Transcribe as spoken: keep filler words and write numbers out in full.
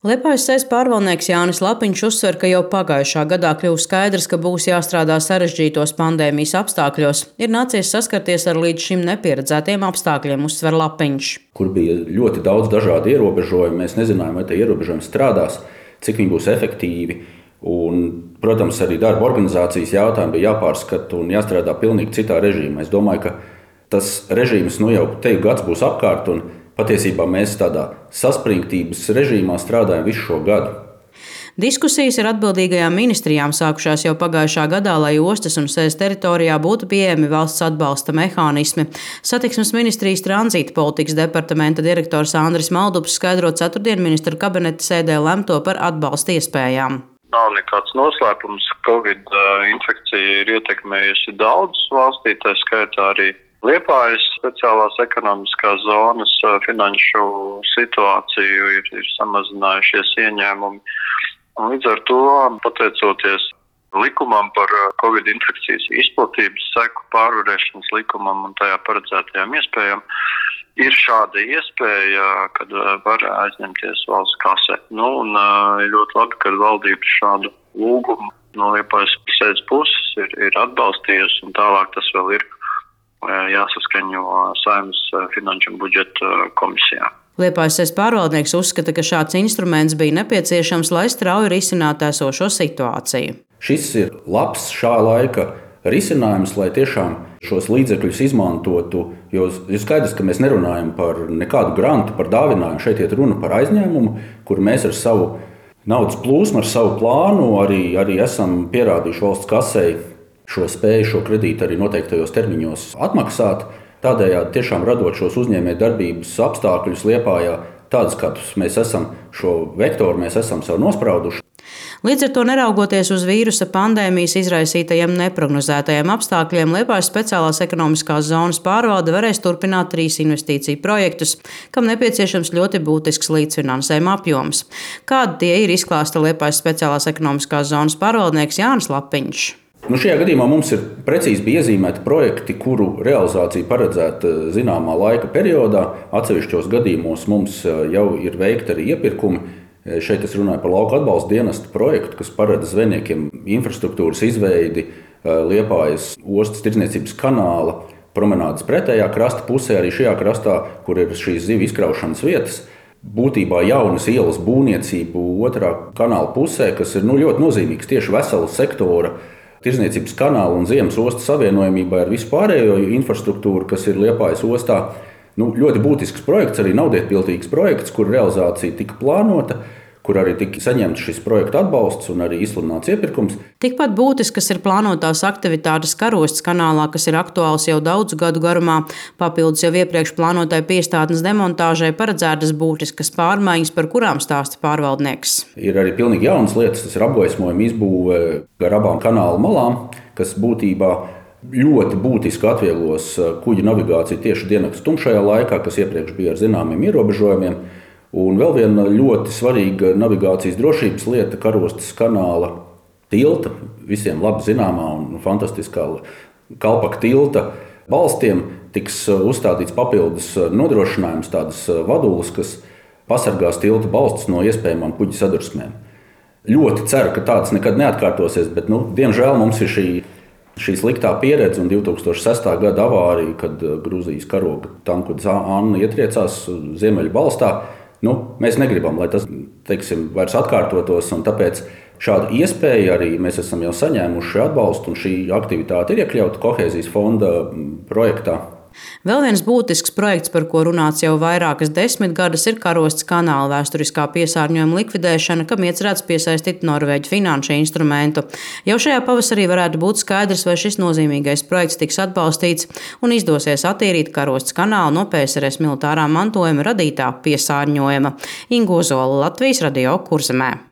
Liepājas sēs pārvaldnieks Jānis Lapiņš uzsver, ka jau pagājušā gadā kļuva skaidrs, ka būs jāstrādā sarežģītos pandēmijas apstākļos. Ir nācies saskarties ar līdz šim nepieredzētiem apstākļiem, uzsver Lapiņš. Kur bija ļoti daudz dažādu ierobežojumu, mēs nezinājām, vai tie ierobežojumi strādās, cik viņi būs efektīvi. Un, protams, arī darba organizācijas jautājumi bija jāpārskata un jāstrādā pilnīgi citā režīmā. Es domāju, ka tas režīms nu jau teju gads būs apkārt, un patiesībā mēs tādā saspringtības režīmā strādājam visu šo gadu. Diskusijas ar atbildīgajām ministrijām sākušās jau pagājušā gadā, lai ostas un sēs teritorijā būtu pieejami valsts atbalsta mehānismi. Satiksmes ministrijas tranzīta politikas departamenta direktors Andris Maldups skaidro ceturtdien ministru kabineta sēdē lemto par atbalsta iespējām. Nav nekāds noslēpums, ka Covid infekcija ir ietekmējusi daudz valstī, tā skaitā arī Liepājas speciālās ekonomiskās zonas finanšu situāciju, ir, ir samazinājušies ieņēmumi. Un līdz ar to, pateicoties likumam par Covid infekcijas izplatības seku pārvarēšanas likumam un tajā paredzētajām iespējām, ir šāda iespēja, kad var aizņemties valsts kasē. Nu, un ir ļoti labi, ka valdība šādu lūgumu no Liepājas sēdes puses ir, ir atbalstījusi, un tālāk tas vēl ir jāsaskaņo Saeimas finanšu un budžeta komisijā. Liepājas sēs pārvaldnieks uzskata, ka šāds instruments bija nepieciešams, lai strauji risinātu esošo situāciju. Šis ir labs šā laika risinājums, lai tiešām šos līdzekļus izmantotu, jo ir skaidrs, ka mēs nerunājam par nekādu grantu, par dāvinājumu. Šeit iet runa par aizņēmumu, kur mēs ar savu naudas plūsmu, ar savu plānu arī, arī esam pierādījuši valsts kasei šo spēju, šo kredītu arī noteiktajos termiņos atmaksāt. Tādējādi tiešām radot šos uzņēmēju darbības apstākļus Liepājā, tādus, kādus mēs esam šo vektoru, mēs esam sev nosprauduši. Līdz ar to, neraugoties uz vīrusa pandēmijas izraisītajiem neprognozētajiem apstākļiem, Liepājas speciālās ekonomiskās zonas pārvalde varēs turpināt trīs investīciju projektus, kam nepieciešams ļoti būtisks līdzfinansējuma apjoms. Kādi tie ir, izklāsta Liepājas speciālās ekonomiskās zonas pārvaldnieks Jānis Lapiņš. Nu, šajā gadījumā mums ir precīzi bija iezīmēti projekti, kuru realizācija paredzēta zināmā laika periodā. Atsevišķos gadījumos mums jau ir veikti arī iepirkumi. Šeit es runāju par lauku atbalsta dienesta projektu, kas paredz zvejniekiem infrastruktūras izveidi Liepājas ostas tirdzniecības kanāla promenādes pretējā krasta pusē, arī šajā krastā, kur ir šīs zivju izkraušanas vietas. Būtībā jaunas ielas būvniecību otrā kanāla pusē, kas ir nu, ļoti nozīmīgs tieši vesela sektora tirdzniecības kanāla un ziemas ostas savienojumībā ar vispārējo infrastruktūru, kas ir Liepājas ostā. Nu, ļoti būtisks projekts, arī naudietpiltīgs projekts, kur realizācija tika plānota, kur arī tika saņemts šis projekta atbalsts un arī izsludināts iepirkums. Tikpat būtiskas ir plānotās aktivitātes Karostes kanālā, kas ir aktuāls jau daudzu gadu garumā. Papildus jau iepriekš plānotai piestātnes demontāžai paredzētas būtiskas pārmaiņas, par kurām stāsta pārvaldnieks. Ir arī pilnīgi jaunas lietas, tas ir apgaismojuma izbūve gar abām kanāla malām, kas būtībā ļoti būtiski atvieglos kuģa navigāciju tieši diennakts tumšajā laikā, kas iepriekš bija ar zināmiem ierobežojumiem. Un vēl viena ļoti svarīga navigācijas drošības lieta - Karostes kanāla tilta, visiem labi zināmā un fantastiskā Kalpaka tilta balstiem tiks uzstādīts papildus nodrošinājums, tādas vadulas, kas pasargās tilta balstus no iespējamām kuģa sadursmēm. Ļoti ceru, ka tāds nekad neatkārtosies, bet nu, diemžēl mums ir šī Šī sliktā pieredze un divi tūkstoši sestā gada avārija, kad Grūzijas karoga tankuģis Anna ietriecās Ziemeļu balstā. Nu, mēs negribam, lai tas teiksim, vairs atkārtotos, un tāpēc šādu iespēju arī mēs esam jau saņēmuši atbalstu, un šī aktivitāte ir iekļauta Kohēzijas fonda projektā. Vēl viens būtisks projekts, par ko runāts jau vairākas desmitgades, ir Karostes kanāla vēsturiskā piesārņojuma likvidēšana, kam iecerēts piesaistīt Norvēģu finanšu instrumentu. Jau šajā pavasarī varētu būt skaidrs, vai šis nozīmīgais projekts tiks atbalstīts un izdosies attīrīt Karostes kanālu no P S R S militārā mantojuma radītā piesārņojuma. Inga Ozola, Latvijas radio Kurzemē.